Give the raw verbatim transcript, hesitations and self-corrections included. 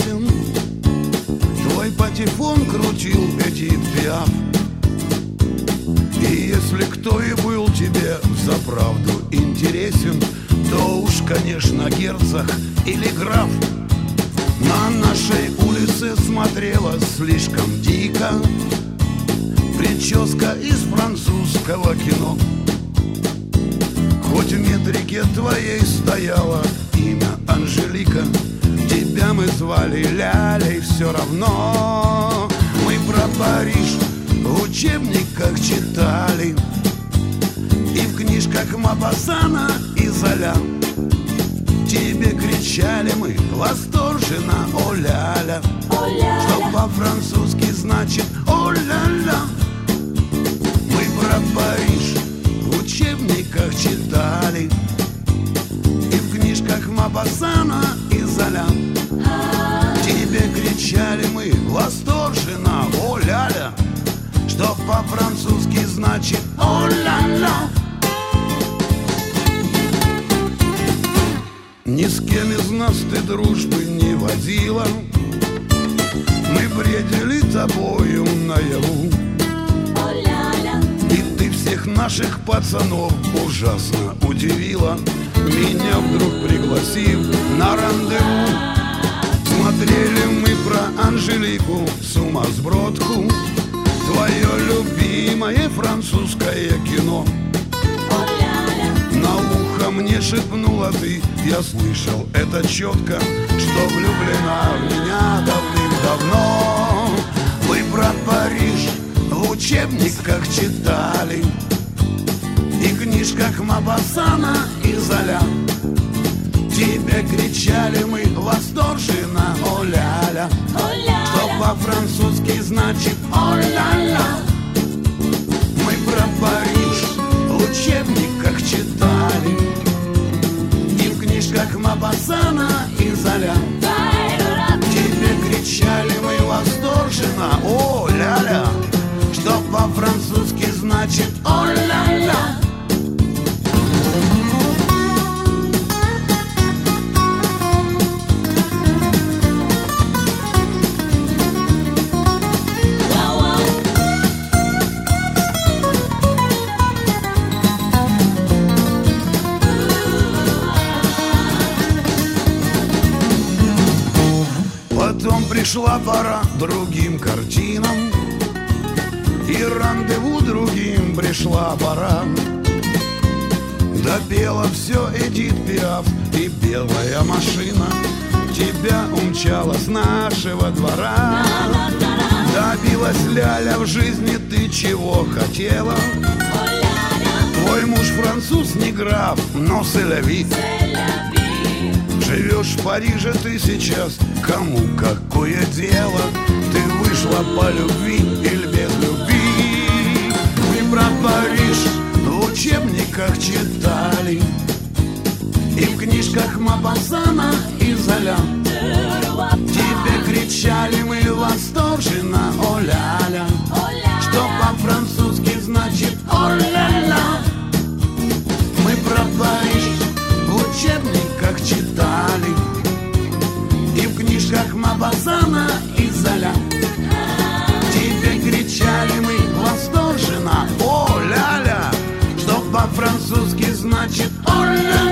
интересен. Твой патефон крутил Эдит Пиаф. И если кто и был тебе взаправду интересен, то уж, конечно, герцог или граф. На нашей улице смотрела слишком дико прическа из французского кино. Хоть в метрике твоей стояло имя Анжелика, тебя мы звали Лялей, все равно. Мы про Париж в учебниках читали, и в книжках Мопассана и Золя. Тебе кричали мы восторженно «О-ля-ля», что по-французски значит «О-ля-ля». Мы про Париж в учебниках читали, и в книжках Мопассана и Золя. Тебе кричали мы восторженно «О-ля-ля», что по-французски значит «О-ля-ля». Ни с кем из нас ты дружбы не водила, мы бредили тобою наяву. И ты всех наших пацанов ужасно удивила, меня вдруг пригласив на рандеву. Смотрели мы про Анжелику сумасбродку, твое любимое французское кино. На ухо мне шепнула ты, я слышал это четко, что влюблена в меня давным-давно. Вы про Париж в учебниках читали, и в книжках Мопассана и Золя. Тебе кричали мы восторженно «О-ля-ля», что по-французски значит «О-ля-ля». Мы про Париж в учебниках читали, и в книжках Мопассана и Золя. Тебе кричали мы восторженно «О-ля-ля», что по-французски значит «О-ля-ля». Потом пришла пора другим картинам, и рандеву другим пришла пора. Допела все Эдит Пиаф, и белая машина тебя умчала с нашего двора. Добилась Ляля в жизни ты чего хотела. Твой муж француз не граф, но c'est-la-vie. Живешь в Париже ты сейчас, кому какое дело? Ты вышла по любви или без любви? Мы про Париж в учебниках читали, и в книжках Мопассана и Золя. Тебе кричали мы восторженно «О-ля-ля», что по-французски значит «О-ля-ля». Мы про Париж в учебниках читали, и в книжках Мопассана и Золя. Тебе кричали мы восторженно «О-ля-ля», что по-французски значит «О-ля-ля».